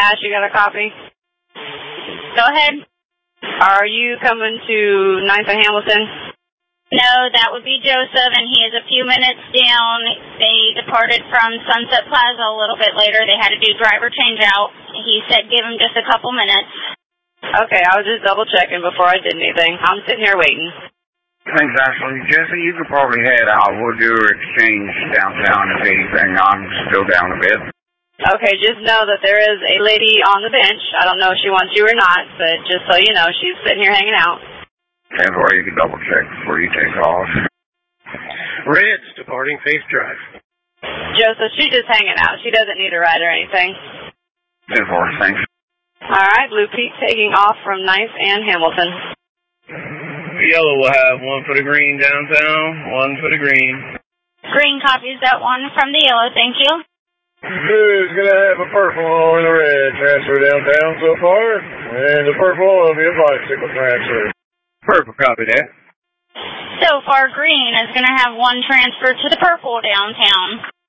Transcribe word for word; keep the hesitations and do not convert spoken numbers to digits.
Ash, you got a copy? Go ahead. Are you coming to ninth and Hamilton? No, that would be Joseph, and he is a few minutes down. They departed from Sunset Plaza a little bit later. They had to do driver change out. He said give him just a couple minutes. Okay, I was just double checking before I did anything. I'm sitting here waiting. Thanks, Ashley. Jesse, you could probably head out. We'll do our exchange downtown if anything. I'm still down a bit. Okay, just know that there is a lady on the bench. I don't know if she wants you or not, but just so you know, she's sitting here hanging out. And where you can double check before you take off. Red's departing Faith Drive. Joseph, she's just hanging out. She doesn't need a ride or anything. ten four, thanks. All right, Blue Peak taking off from ninth and Hamilton. Yellow will have one for the green downtown, one for the green. Green copies that one from the yellow, thank you. Blue's going to have a purple and a red transfer downtown so far, and the purple will be a bicycle transfer. Purple copy that. So far, green is going to have one transfer to the purple downtown.